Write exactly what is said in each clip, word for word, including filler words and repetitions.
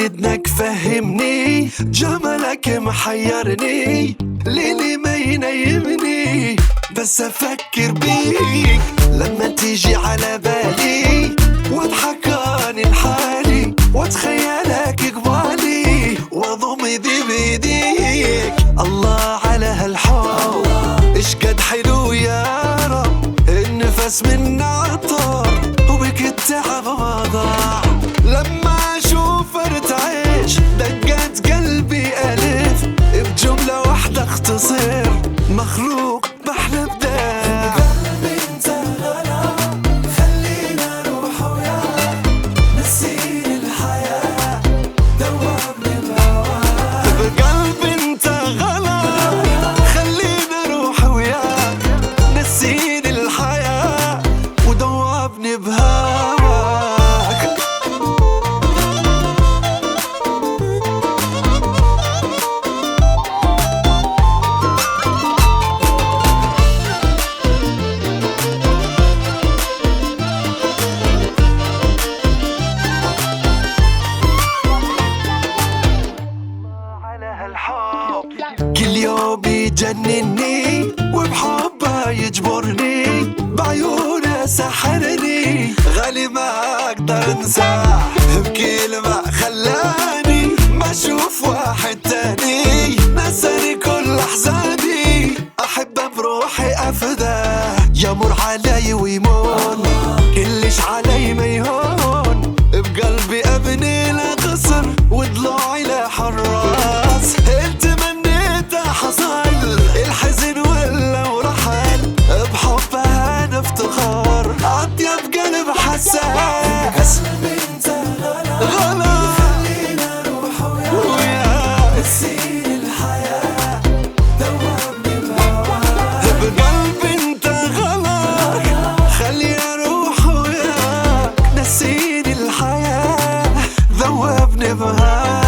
إذنك فهمني، جمالك محيرني، ليلي ما ينيمني بس أفكر بيك لما تيجي على بالي، واضحكاني لحالي واتخيلك قبالي، واضم ايدي بيديك. الله على هالحب اش قد حلو يا رب، النفس من عطر وبك التعب ما ضاع. لما اشوف ارتعش دقات قلبي الف، بجملة واحدة اختصر مخلوق بحلم بداع. بقلبي انت غلا، خلينا اروح وياك، نسيني الحياة، دوبني بهواك. بقلبي انت غلا، خلينا اروح وياك، نسيني الحياة ودوبني بهواك. كل يوم يجنني وبحبه يجبرني، بعيونه سحرني غالي ما اقدر انساه، بكلمة خلاني ما اشوف واحد تاني، نساني كل احزاني، احبه بروحي افداه، يمر علي ويمون كلش علي ما يهون، بقلبي ابني له قصر وضلوعي له حراس، انت منيته حصل الحزن ولا ورحل، بحبها نفتخر اطيب قلب حساس. بقلبي انت غلا، غلا خلينا اروح وياك، نسيني الحياة، دوبني بهواك. بقلبي انت غلا، خلي اروح وياك، نسيني الحياة ذوبني بهواك.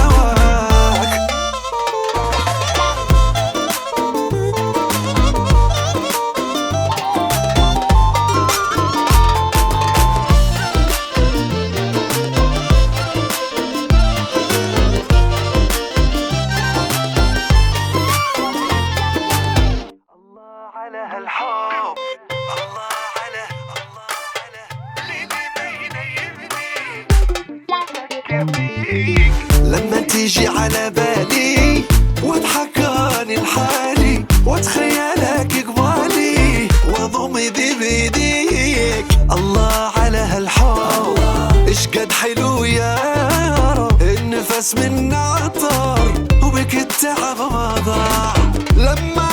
الله على هالحب، الله على الله على ليلي ما ينيمني بفكر فيك لما تيجي على بالي، واضحكاني لحالي واتخيلك قبالي، واضم ايدي بيديك. الله على هالحب اش قد حلو يا رب، النفس من عطر وبك التعب ما ضاع. لما